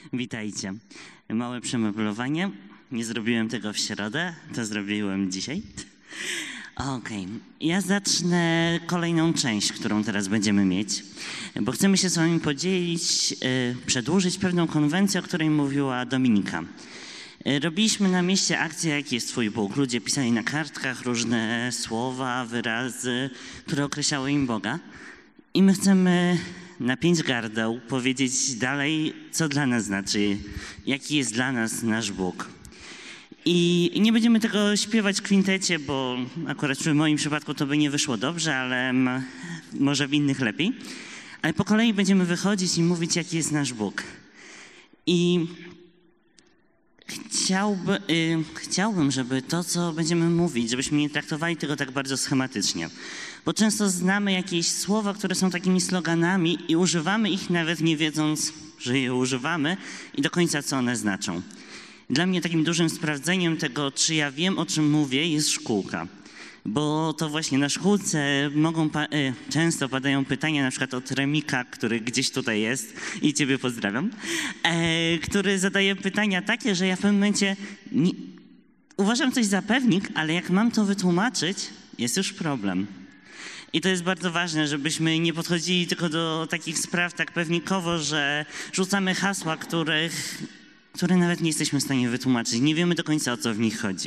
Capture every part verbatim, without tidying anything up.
Witajcie. Małe przemeblowanie. Nie zrobiłem tego w środę, to zrobiłem dzisiaj. Okej, okay. Ja zacznę kolejną część, którą teraz będziemy mieć, bo chcemy się z wami podzielić, yy, przedłużyć pewną konwencję, o której mówiła Dominika. Yy, robiliśmy na mieście akcję Jaki jest Twój Bóg. Ludzie pisali na kartkach różne słowa, wyrazy, które określały im Boga. I my chcemy na pięć gardeł powiedzieć dalej, co dla nas znaczy, jaki jest dla nas nasz Bóg. I nie będziemy tego śpiewać w kwintecie, bo akurat w moim przypadku to by nie wyszło dobrze, ale może w innych lepiej. Ale po kolei będziemy wychodzić i mówić, jaki jest nasz Bóg. I chciałby, y, chciałbym, żeby to, co będziemy mówić, żebyśmy nie traktowali tego tak bardzo schematycznie. Bo często znamy jakieś słowa, które są takimi sloganami i używamy ich nawet nie wiedząc, że je używamy i do końca co one znaczą. Dla mnie takim dużym sprawdzeniem tego, czy ja wiem, o czym mówię, jest szkółka. Bo to właśnie na szkółce mogą pa- e, często padają pytania, na przykład od Remika, który gdzieś tutaj jest i ciebie pozdrawiam, e, który zadaje pytania takie, że ja w pewnym momencie nie, uważam coś za pewnik, ale jak mam to wytłumaczyć, jest już problem. I to jest bardzo ważne, żebyśmy nie podchodzili tylko do takich spraw tak pewnikowo, że rzucamy hasła, których, które nawet nie jesteśmy w stanie wytłumaczyć. Nie wiemy do końca, o co w nich chodzi.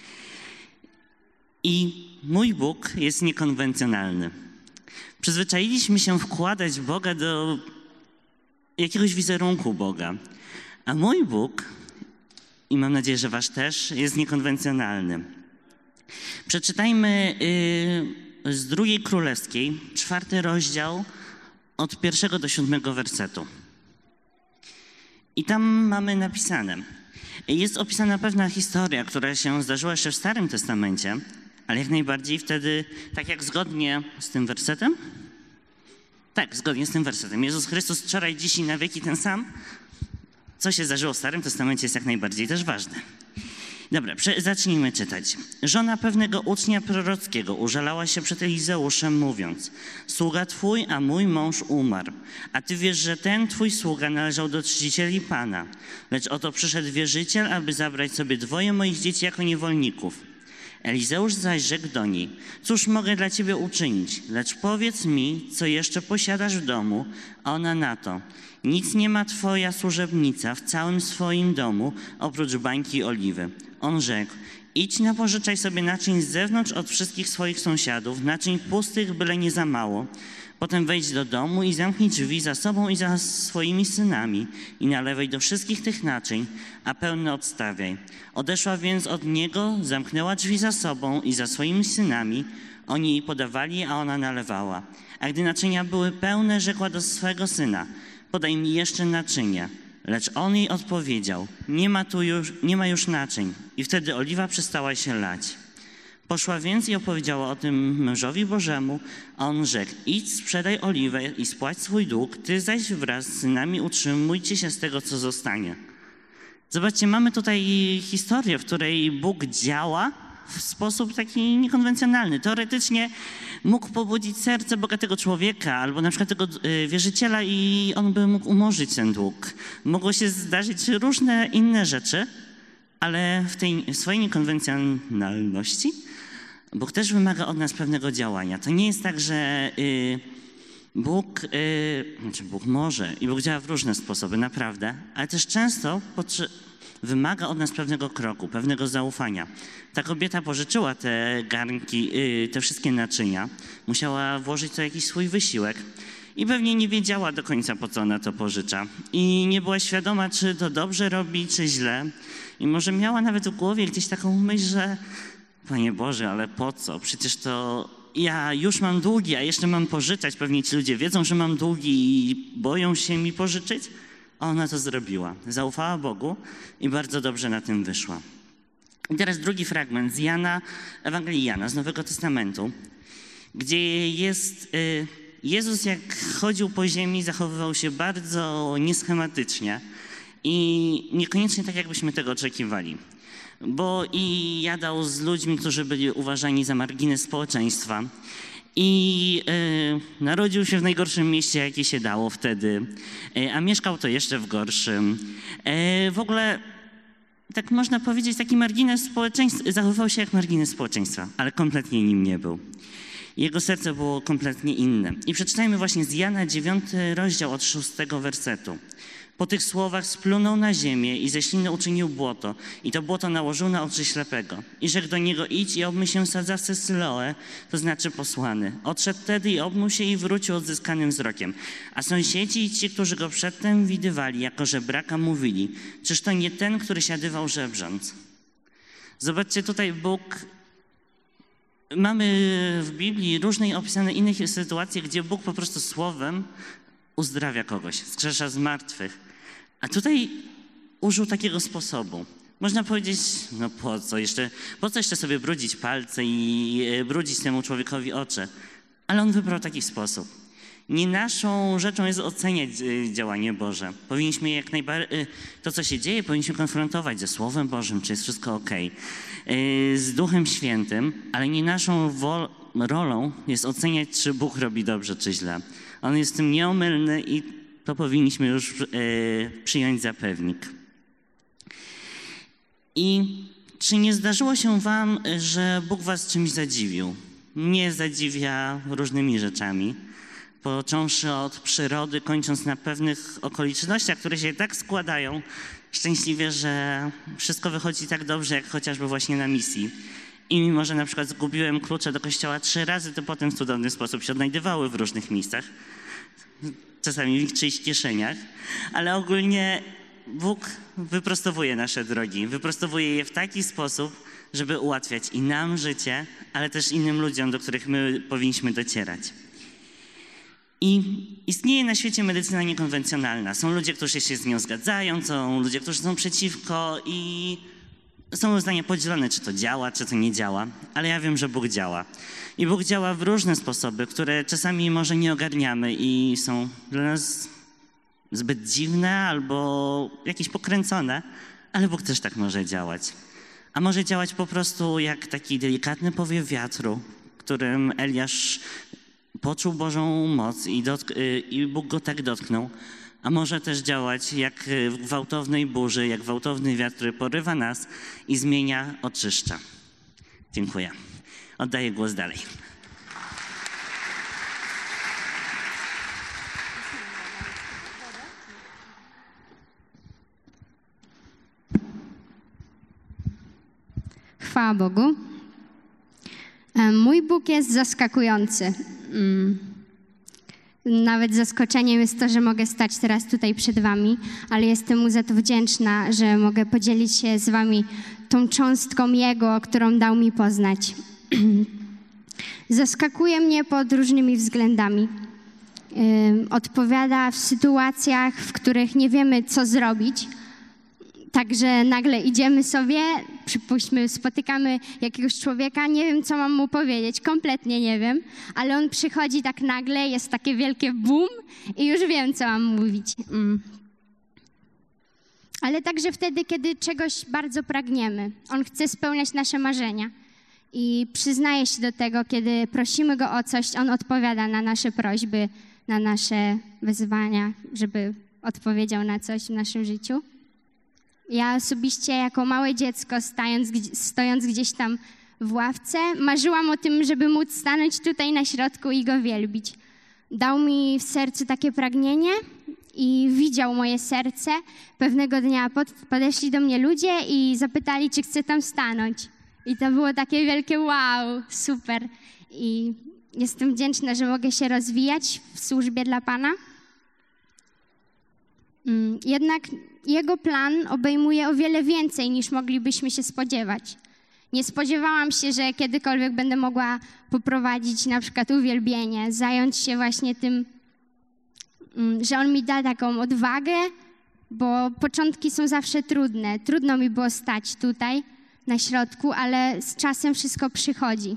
I mój Bóg jest niekonwencjonalny. Przyzwyczailiśmy się wkładać Boga do jakiegoś wizerunku Boga. A mój Bóg, i mam nadzieję, że wasz też, jest niekonwencjonalny. Przeczytajmy yy, z drugiej królewskiej, czwarty rozdział, od pierwszego do siódmego wersetu. I tam mamy napisane, jest opisana pewna historia, która się zdarzyła jeszcze w Starym Testamencie, ale jak najbardziej wtedy, tak jak zgodnie z tym wersetem, tak, zgodnie z tym wersetem, Jezus Chrystus wczoraj, dziś i na wieki ten sam, co się zdarzyło w Starym Testamencie jest jak najbardziej też ważne. Dobra, zacznijmy czytać. Żona pewnego ucznia prorockiego użalała się przed Elizeuszem, mówiąc: sługa twój, a mój mąż umarł, a ty wiesz, że ten twój sługa należał do czcicieli Pana. Lecz oto przyszedł wierzyciel, aby zabrać sobie dwoje moich dzieci jako niewolników. Elizeusz zaś rzekł do niej: cóż mogę dla ciebie uczynić? Lecz powiedz mi, co jeszcze posiadasz w domu. A ona na to: nic nie ma twoja służebnica w całym swoim domu, oprócz bańki i oliwy. On rzekł: idź napożyczaj sobie naczyń z zewnątrz od wszystkich swoich sąsiadów, naczyń pustych, byle nie za mało. Potem wejdź do domu i zamknij drzwi za sobą i za swoimi synami i nalewaj do wszystkich tych naczyń, a pełne odstawiaj. Odeszła więc od niego, zamknęła drzwi za sobą i za swoimi synami. Oni jej podawali, a ona nalewała. A gdy naczynia były pełne, rzekła do swego syna: podaj mi jeszcze naczynia. Lecz on jej odpowiedział: nie ma tu już, nie ma już naczyń. I wtedy oliwa przestała się lać. Poszła więc i opowiedziała o tym mężowi Bożemu, a on rzekł: idź, sprzedaj oliwę i spłać swój dług, ty zaś wraz z synami utrzymujcie się z tego, co zostanie. Zobaczcie, mamy tutaj historię, w której Bóg działa w sposób taki niekonwencjonalny. Teoretycznie mógł pobudzić serce bogatego człowieka albo na przykład tego wierzyciela i on by mógł umorzyć ten dług. Mogło się zdarzyć różne inne rzeczy, ale w tej swojej niekonwencjonalności Bóg też wymaga od nas pewnego działania. To nie jest tak, że y, Bóg, y, znaczy Bóg może i Bóg działa w różne sposoby, naprawdę, ale też często potrze- wymaga od nas pewnego kroku, pewnego zaufania. Ta kobieta pożyczyła te garnki, y, te wszystkie naczynia, musiała włożyć to jakiś swój wysiłek i pewnie nie wiedziała do końca, po co ona to pożycza. I nie była świadoma, czy to dobrze robi, czy źle. I może miała nawet w głowie gdzieś taką myśl, że Panie Boże, ale po co? Przecież to ja już mam długi, a jeszcze mam pożyczać. Pewnie ci ludzie wiedzą, że mam długi i boją się mi pożyczyć. A ona to zrobiła. Zaufała Bogu i bardzo dobrze na tym wyszła. I teraz drugi fragment z Jana, Ewangelii Jana, z Nowego Testamentu, gdzie jest y, Jezus, jak chodził po ziemi, zachowywał się bardzo nieschematycznie i niekoniecznie tak, jakbyśmy tego oczekiwali. Bo i jadał z ludźmi, którzy byli uważani za margines społeczeństwa, i y, narodził się w najgorszym mieście, jakie się dało wtedy, y, a mieszkał to jeszcze w gorszym. Y, w ogóle, tak można powiedzieć, taki margines społeczeństwa, zachowywał się jak margines społeczeństwa, ale kompletnie nim nie był. Jego serce było kompletnie inne. I przeczytajmy właśnie z Jana dziewiąty rozdział od szóstego wersetu. Po tych słowach splunął na ziemię i ze śliny uczynił błoto i to błoto nałożył na oczy ślepego. I rzekł do niego: idź i obmyj się w sadzawce Syloe, to znaczy posłany. Odszedł wtedy i obmył się i wrócił odzyskanym wzrokiem. A sąsiedzi i ci, którzy go przedtem widywali jako żebraka, mówili: czyż to nie ten, który siadywał żebrząc? Zobaczcie, tutaj Bóg... Mamy w Biblii różne opisane inne sytuacje, gdzie Bóg po prostu słowem uzdrawia kogoś, wskrzesza z martwych. A tutaj użył takiego sposobu. Można powiedzieć, no po co jeszcze, po co jeszcze sobie brudzić palce i brudzić temu człowiekowi oczy? Ale on wybrał taki sposób. Nie naszą rzeczą jest oceniać działanie Boże. Powinniśmy jak najbardziej, to co się dzieje, powinniśmy konfrontować ze Słowem Bożym, czy jest wszystko okej, z Duchem Świętym, ale nie naszą rolą jest oceniać, czy Bóg robi dobrze, czy źle. On jest tym nieomylny i to powinniśmy już e, przyjąć za pewnik. I czy nie zdarzyło się wam, że Bóg was czymś zadziwił? Mnie zadziwia różnymi rzeczami, począwszy od przyrody, kończąc na pewnych okolicznościach, które się tak składają szczęśliwie, że wszystko wychodzi tak dobrze, jak chociażby właśnie na misji. I mimo, że na przykład zgubiłem klucze do kościoła trzy razy, to potem w cudowny sposób się odnajdywały w różnych miejscach. Czasami w czyichś kieszeniach. Ale ogólnie Bóg wyprostowuje nasze drogi. Wyprostowuje je w taki sposób, żeby ułatwiać i nam życie, ale też innym ludziom, do których my powinniśmy docierać. I istnieje na świecie medycyna niekonwencjonalna. Są ludzie, którzy się z nią zgadzają, są ludzie, którzy są przeciwko i są zdania podzielone, czy to działa, czy to nie działa, ale ja wiem, że Bóg działa. I Bóg działa w różne sposoby, które czasami może nie ogarniamy i są dla nas zbyt dziwne albo jakieś pokręcone, ale Bóg też tak może działać. A może działać po prostu jak taki delikatny powiew wiatru, którym Eliasz poczuł Bożą moc i, dotk- i Bóg go tak dotknął. A może też działać jak w gwałtownej burzy, jak gwałtowny wiatr, który porywa nas i zmienia, oczyszcza. Dziękuję. Oddaję głos dalej. Chwała Bogu. Mój Bóg jest zaskakujący. Nawet zaskoczeniem jest to, że mogę stać teraz tutaj przed wami, ale jestem mu za to wdzięczna, że mogę podzielić się z wami tą cząstką Jego, którą dał mi poznać. Zaskakuje mnie pod różnymi względami. Odpowiada w sytuacjach, w których nie wiemy, co zrobić. Także nagle idziemy sobie, przypuśćmy, spotykamy jakiegoś człowieka, nie wiem, co mam mu powiedzieć, kompletnie nie wiem, ale on przychodzi tak nagle, jest takie wielkie boom i już wiem, co mam mówić. Mm. Ale także wtedy, kiedy czegoś bardzo pragniemy. On chce spełniać nasze marzenia i przyznaje się do tego, kiedy prosimy Go o coś, On odpowiada na nasze prośby, na nasze wyzwania, żeby odpowiedział na coś w naszym życiu. Ja osobiście jako małe dziecko, stając, stojąc gdzieś tam w ławce, marzyłam o tym, żeby móc stanąć tutaj na środku i Go wielbić. Dał mi w sercu takie pragnienie i widział moje serce. Pewnego dnia pod, podeszli do mnie ludzie i zapytali, czy chcę tam stanąć. I to było takie wielkie wow, super. I jestem wdzięczna, że mogę się rozwijać w służbie dla Pana. Jednak Jego plan obejmuje o wiele więcej, niż moglibyśmy się spodziewać. Nie spodziewałam się, że kiedykolwiek będę mogła poprowadzić na przykład uwielbienie, zająć się właśnie tym, że On mi da taką odwagę, bo początki są zawsze trudne. Trudno mi było stać tutaj na środku, ale z czasem wszystko przychodzi.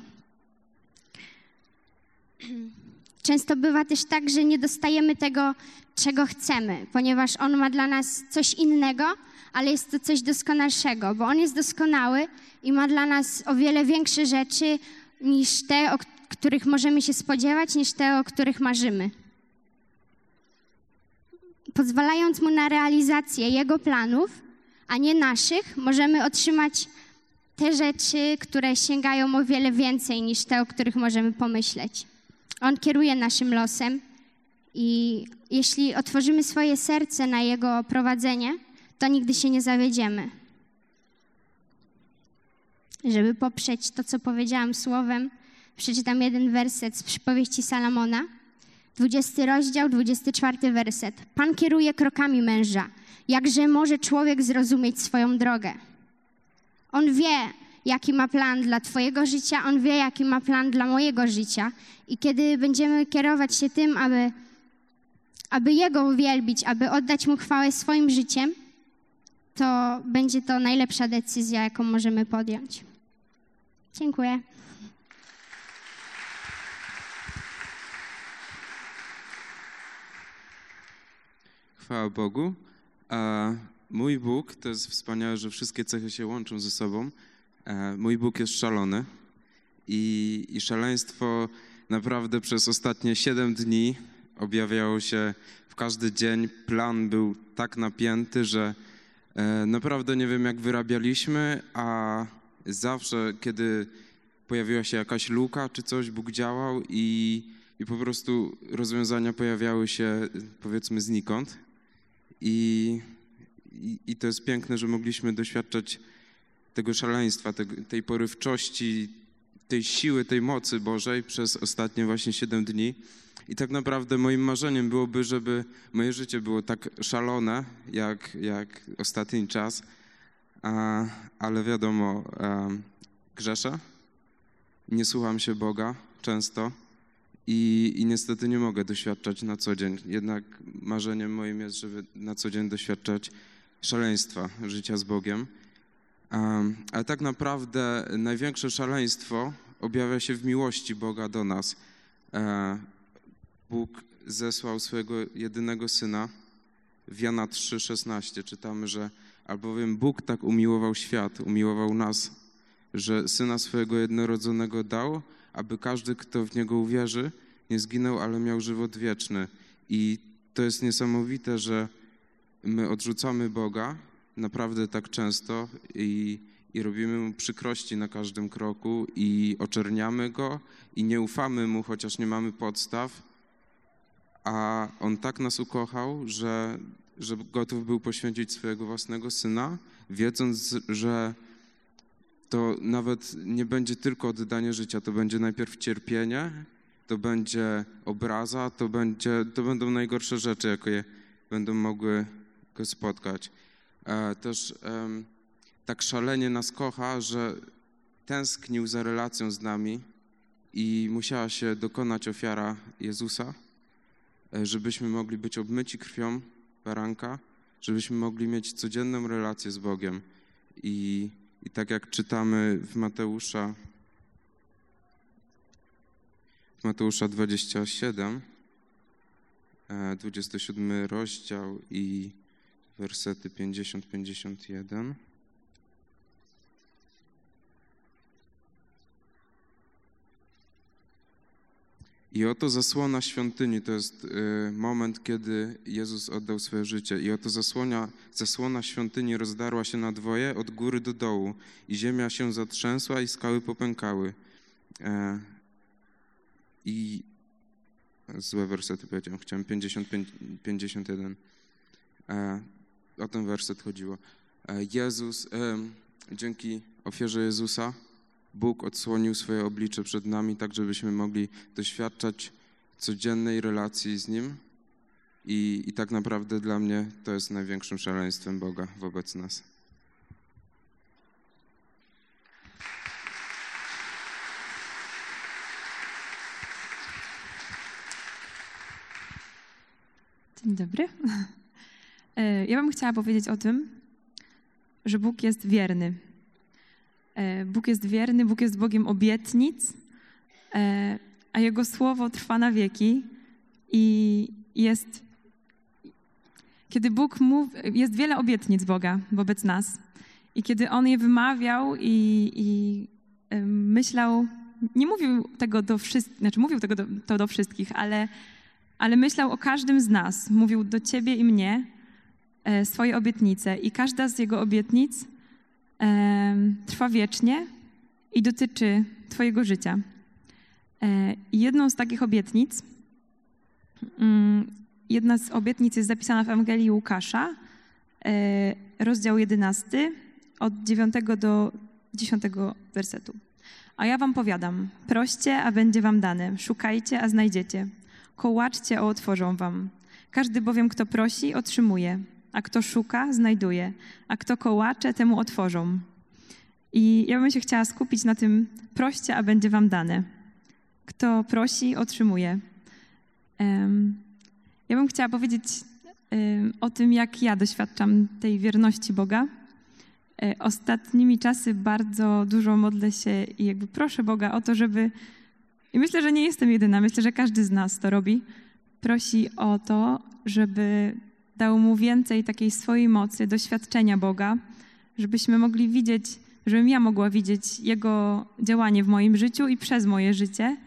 Często bywa też tak, że nie dostajemy tego, czego chcemy, ponieważ On ma dla nas coś innego, ale jest to coś doskonalszego, bo On jest doskonały i ma dla nas o wiele większe rzeczy niż te, których możemy się spodziewać, niż te, o których marzymy. Pozwalając Mu na realizację Jego planów, a nie naszych, możemy otrzymać te rzeczy, które sięgają o wiele więcej niż te, o których możemy pomyśleć. On kieruje naszym losem i jeśli otworzymy swoje serce na Jego prowadzenie, to nigdy się nie zawiedziemy. Żeby poprzeć to, co powiedziałam słowem, przeczytam jeden werset z przypowieści Salomona, dwudziesty rozdział, dwudziesty czwarty werset. Pan kieruje krokami męża, jakże może człowiek zrozumieć swoją drogę. On wie, jaki ma plan dla twojego życia, On wie, jaki ma plan dla mojego życia. I kiedy będziemy kierować się tym, aby, aby Jego uwielbić, aby oddać Mu chwałę swoim życiem, to będzie to najlepsza decyzja, jaką możemy podjąć. Dziękuję. Chwała Bogu. A mój Bóg, to jest wspaniałe, że wszystkie cechy się łączą ze sobą. A mój Bóg jest szalony i, i szaleństwo naprawdę przez ostatnie siedem dni objawiało się w każdy dzień. Plan był tak napięty, że e, naprawdę nie wiem, jak wyrabialiśmy, a zawsze, kiedy pojawiła się jakaś luka czy coś, Bóg działał i, i po prostu rozwiązania pojawiały się, powiedzmy, znikąd. I, i, i to jest piękne, że mogliśmy doświadczać tego szaleństwa, te, tej porywczości, tej siły, tej mocy Bożej przez ostatnie właśnie siedem dni. I tak naprawdę moim marzeniem byłoby, żeby moje życie było tak szalone, jak, jak ostatni czas, a, ale wiadomo, a, grzeszę, nie słucham się Boga często i, i niestety nie mogę doświadczać na co dzień. Jednak marzeniem moim jest, żeby na co dzień doświadczać szaleństwa życia z Bogiem. A, ale tak naprawdę największe szaleństwo objawia się w miłości Boga do nas. A, Bóg zesłał swojego jedynego Syna. W Jana trzy szesnaście czytamy, że albowiem Bóg tak umiłował świat, umiłował nas, że Syna swojego jednorodzonego dał, aby każdy, kto w Niego uwierzy, nie zginął, ale miał żywot wieczny. I to jest niesamowite, że my odrzucamy Boga naprawdę tak często i, i robimy Mu przykrości na każdym kroku i oczerniamy Go i nie ufamy Mu, chociaż nie mamy podstaw, a On tak nas ukochał, że, że gotów był poświęcić swojego własnego Syna, wiedząc, że to nawet nie będzie tylko oddanie życia, to będzie najpierw cierpienie, to będzie obraza, to, będzie, to będą najgorsze rzeczy, jakie będą mogły Go spotkać. E, też e, tak szalenie nas kocha, że tęsknił za relacją z nami i musiała się dokonać ofiara Jezusa, e, żebyśmy mogli być obmyci krwią baranka, żebyśmy mogli mieć codzienną relację z Bogiem. I I tak jak czytamy w Mateusza, w Mateusza dwudziestym siódmym, dwudziesty siódmy rozdział i wersety pięćdziesiąt pięćdziesiąt jeden. I oto zasłona świątyni, to jest y, moment, kiedy Jezus oddał swoje życie. I oto zasłona, zasłona świątyni rozdarła się na dwoje od góry do dołu i ziemia się zatrzęsła i skały popękały. E, I złe wersety powiedziałem, chciałem pięćdziesiąt pięć, pięćdziesiąt jeden. E, o ten werset chodziło. E, Jezus, e, dzięki ofierze Jezusa, Bóg odsłonił swoje oblicze przed nami, tak żebyśmy mogli doświadczać codziennej relacji z Nim i, i tak naprawdę dla mnie to jest największym szaleństwem Boga wobec nas. Dzień dobry. Ja bym chciała powiedzieć o tym, że Bóg jest wierny. Bóg jest wierny, Bóg jest Bogiem obietnic, a Jego słowo trwa na wieki i jest, kiedy Bóg mówi, jest wiele obietnic Boga wobec nas i kiedy On je wymawiał i, i myślał nie mówił tego do wszystkich, znaczy mówił tego do, to do wszystkich, ale, ale myślał o każdym z nas. Mówił do ciebie i mnie e, swoje obietnice i każda z jego obietnic e, trwa wiecznie i dotyczy twojego życia. E, jedną z takich obietnic, mm, jedna z obietnic jest zapisana w Ewangelii Łukasza, e, rozdział jedenasty, od dziewiątego do dziesiątego wersetu. A ja wam powiadam, proście, a będzie wam dane, szukajcie, a znajdziecie, kołaczcie, a otworzą wam. Każdy bowiem, kto prosi, otrzymuje, a kto szuka, znajduje, a kto kołacze, temu otworzą. I ja bym się chciała skupić na tym, proście, a będzie wam dane. Kto prosi, otrzymuje. Um, ja bym chciała powiedzieć um, o tym, jak ja doświadczam tej wierności Boga. Ostatnimi czasy bardzo dużo modlę się i jakby proszę Boga o to, żeby, i myślę, że nie jestem jedyna, myślę, że każdy z nas to robi, prosi o to, żeby dał mu więcej takiej swojej mocy, doświadczenia Boga, żebyśmy mogli widzieć, żebym ja mogła widzieć Jego działanie w moim życiu i przez moje życie.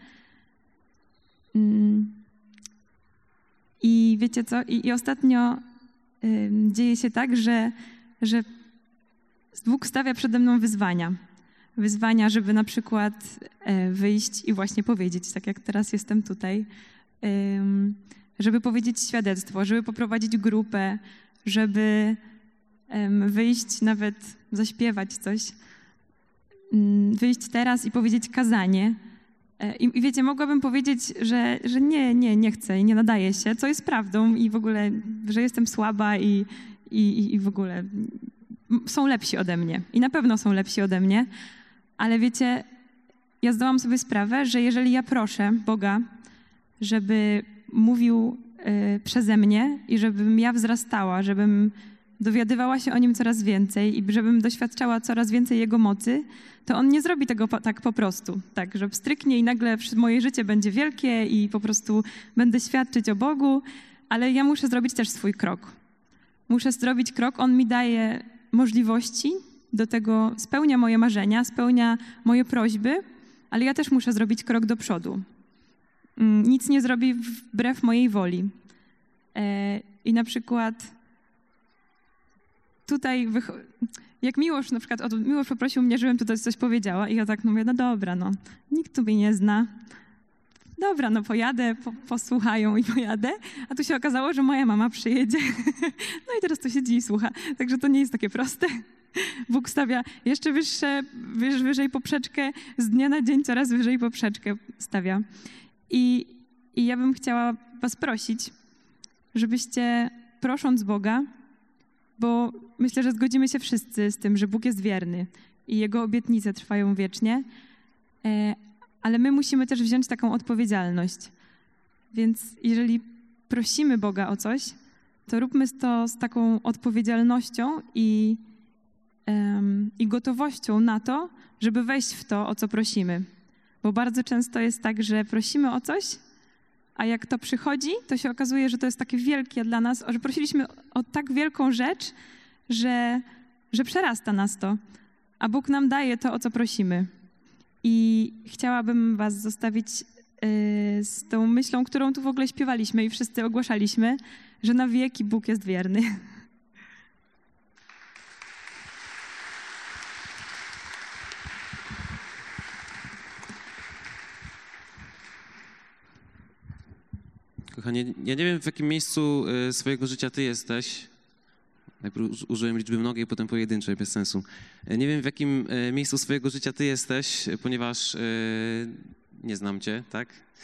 I wiecie co? I, i ostatnio y, dzieje się tak, że, że Bóg stawia przede mną wyzwania. Wyzwania, żeby na przykład e, wyjść i właśnie powiedzieć, tak jak teraz jestem tutaj, e, żeby powiedzieć świadectwo, żeby poprowadzić grupę, żeby e, wyjść nawet, zaśpiewać coś, e, wyjść teraz i powiedzieć kazanie. E, i, I wiecie, mogłabym powiedzieć, że, że nie, nie, nie chcę i nie nadaję się, co jest prawdą i w ogóle, że jestem słaba i, i, i w ogóle są lepsi ode mnie i na pewno są lepsi ode mnie, ale wiecie, ja zdałam sobie sprawę, że jeżeli ja proszę Boga, żeby mówił y, przeze mnie i żebym ja wzrastała, żebym dowiadywała się o Nim coraz więcej i żebym doświadczała coraz więcej Jego mocy, to On nie zrobi tego po, tak po prostu, tak, że pstryknie i nagle moje życie będzie wielkie i po prostu będę świadczyć o Bogu, ale ja muszę zrobić też swój krok. Muszę zrobić krok, On mi daje możliwości do tego, spełnia moje marzenia, spełnia moje prośby, ale ja też muszę zrobić krok do przodu. Nic nie zrobi wbrew mojej woli. I na przykład tutaj, jak Miłosz na przykład, Miłosz poprosił mnie, żebym tutaj coś powiedziała i ja tak mówię, no dobra, no, nikt tu mnie nie zna. Dobra, no pojadę, po, posłuchają i pojadę, a tu się okazało, że moja mama przyjedzie. No i teraz to siedzi i słucha, także to nie jest takie proste. Bóg stawia jeszcze wyższe, wyż, wyżej poprzeczkę, z dnia na dzień coraz wyżej poprzeczkę stawia. I, i ja bym chciała was prosić, żebyście prosząc Boga, bo myślę, że zgodzimy się wszyscy z tym, że Bóg jest wierny i Jego obietnice trwają wiecznie, e, ale my musimy też wziąć taką odpowiedzialność. Więc jeżeli prosimy Boga o coś, to róbmy to z taką odpowiedzialnością i, um, i gotowością na to, żeby wejść w to, o co prosimy. Bo bardzo często jest tak, że prosimy o coś, a jak to przychodzi, to się okazuje, że to jest takie wielkie dla nas, że prosiliśmy o tak wielką rzecz, że, że przerasta nas to, a Bóg nam daje to, o co prosimy. I chciałabym was zostawić y, z tą myślą, którą tu w ogóle śpiewaliśmy i wszyscy ogłaszaliśmy, że na wieki Bóg jest wierny. Kochanie, ja nie wiem, w jakim miejscu y, swojego życia ty jesteś. Najpierw użyłem liczby mnogiej, potem pojedynczej, bez sensu. Nie wiem, w jakim miejscu swojego życia ty jesteś, ponieważ nie znam cię, tak?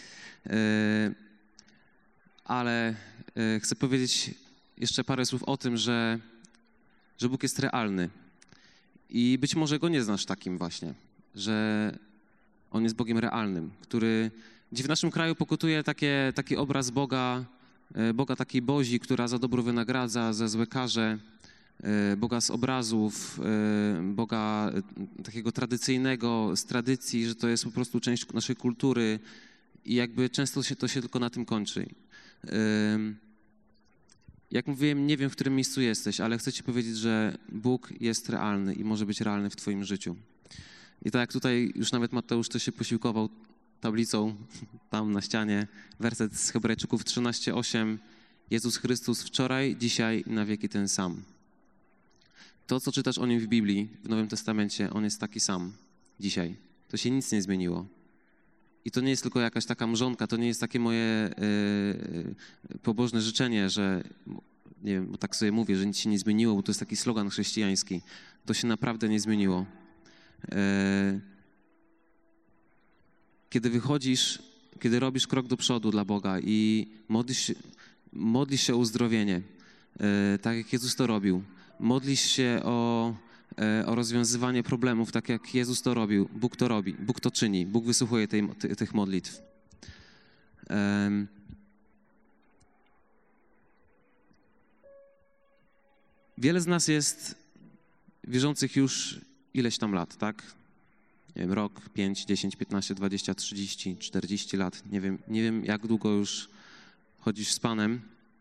Ale chcę powiedzieć jeszcze parę słów o tym, że, że Bóg jest realny. I być może Go nie znasz takim właśnie, że On jest Bogiem realnym, który, gdzie w naszym kraju pokutuje takie, taki obraz Boga, Boga takiej Bozi, która za dobro wynagradza, za złe karze, Boga z obrazów, Boga takiego tradycyjnego, z tradycji, że to jest po prostu część naszej kultury i jakby często się to się tylko na tym kończy. Jak mówiłem, nie wiem, w którym miejscu jesteś, ale chcę ci powiedzieć, że Bóg jest realny i może być realny w twoim życiu. I tak jak tutaj już nawet Mateusz też się posiłkował tablicą tam na ścianie, werset z Hebrajczyków trzynaście osiem. Jezus Chrystus wczoraj, dzisiaj i na wieki ten sam. To, co czytasz o Nim w Biblii, w Nowym Testamencie, On jest taki sam dzisiaj. To się nic nie zmieniło. I to nie jest tylko jakaś taka mrzonka, to nie jest takie moje yy, pobożne życzenie, że nie wiem, bo tak sobie mówię, że nic się nie zmieniło, bo to jest taki slogan chrześcijański. To się naprawdę nie zmieniło. Yy, kiedy wychodzisz, kiedy robisz krok do przodu dla Boga i modlisz się, modlisz się o uzdrowienie, yy, tak jak Jezus to robił, modlisz się o, yy, o rozwiązywanie problemów, tak jak Jezus to robił, Bóg to robi, Bóg to czyni, Bóg wysłuchuje tej, ty, tych modlitw. Yy. Wiele z nas jest wierzących już ileś tam lat, tak? Nie wiem, rok, pięć, dziesięć, piętnaście, dwadzieścia, trzydzieści, czterdzieści lat. Nie wiem, nie wiem jak długo już chodzisz z Panem,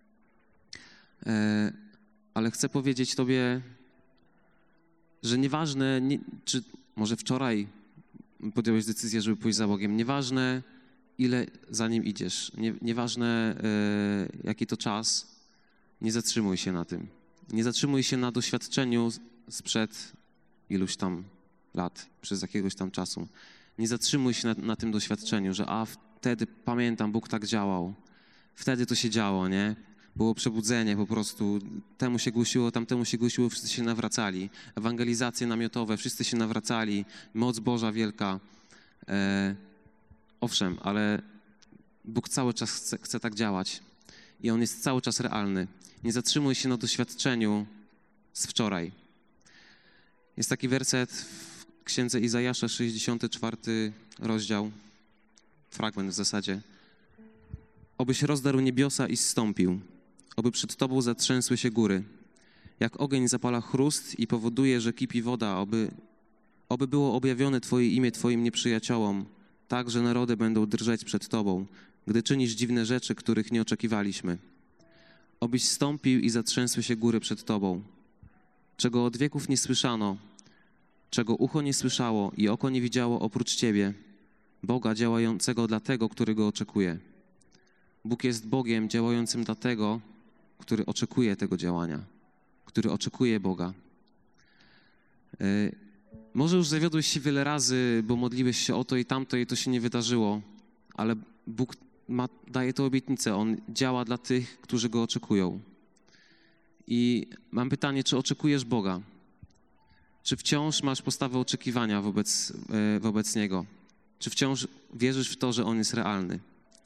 e, ale chcę powiedzieć Tobie, że nieważne, nie, czy może wczoraj podjąłeś decyzję, żeby pójść za Bogiem, nieważne ile za Nim idziesz, nie, nieważne e, jaki to czas, nie zatrzymuj się na tym. Nie zatrzymuj się na doświadczeniu sprzed iluś tam lat, przez jakiegoś tam czasu. Nie zatrzymuj się na, na tym doświadczeniu, że a wtedy pamiętam, Bóg tak działał. Wtedy to się działo, nie? Było przebudzenie po prostu. Temu się głosiło, tamtemu się głosiło, wszyscy się nawracali. Ewangelizacje namiotowe, wszyscy się nawracali. Moc Boża wielka. E, owszem, ale Bóg cały czas chce, chce tak działać. I On jest cały czas realny. Nie zatrzymuj się na doświadczeniu z wczoraj. Jest taki werset w Księdze Izajasza, sześćdziesiąty czwarty rozdział, fragment w zasadzie. Obyś rozdarł niebiosa i zstąpił, oby przed Tobą zatrzęsły się góry. Jak ogień zapala chrust i powoduje, że kipi woda, oby, oby było objawione Twoje imię Twoim nieprzyjaciołom, tak, że narody będą drżeć przed Tobą, gdy czynisz dziwne rzeczy, których nie oczekiwaliśmy. Obyś zstąpił i zatrzęsły się góry przed Tobą, czego od wieków nie słyszano, czego ucho nie słyszało i oko nie widziało oprócz Ciebie, Boga działającego dla tego, który Go oczekuje. Bóg jest Bogiem działającym dla tego, który oczekuje tego działania, który oczekuje Boga. Yy, może już zawiodłeś się wiele razy, bo modliłeś się o to i tamto i to się nie wydarzyło, ale Bóg ma, daje tę obietnicę. On działa dla tych, którzy Go oczekują. I mam pytanie, czy oczekujesz Boga? Czy wciąż masz postawę oczekiwania wobec, wobec Niego? Czy wciąż wierzysz w to, że On jest realny?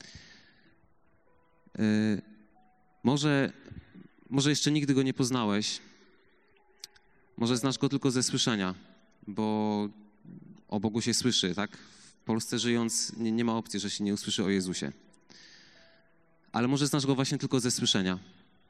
Może, może jeszcze nigdy Go nie poznałeś. Może znasz Go tylko ze słyszenia, bo o Bogu się słyszy, tak? W Polsce żyjąc nie, nie ma opcji, że się nie usłyszy o Jezusie. Ale może znasz Go właśnie tylko ze słyszenia.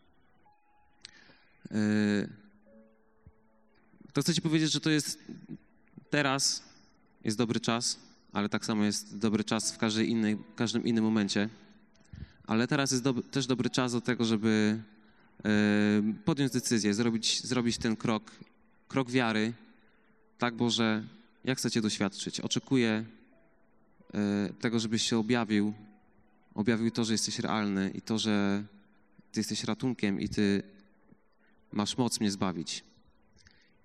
To chcę Ci powiedzieć, że to jest teraz, jest dobry czas, ale tak samo jest dobry czas w każdej innej, każdym innym momencie. Ale teraz jest do, też dobry czas do tego, żeby podjąć decyzję, zrobić, zrobić ten krok, krok wiary. Tak, Boże, ja chcę Cię doświadczyć. Oczekuję tego, żebyś się objawił, objawił to, że jesteś realny i to, że Ty jesteś ratunkiem i Ty masz moc mnie zbawić.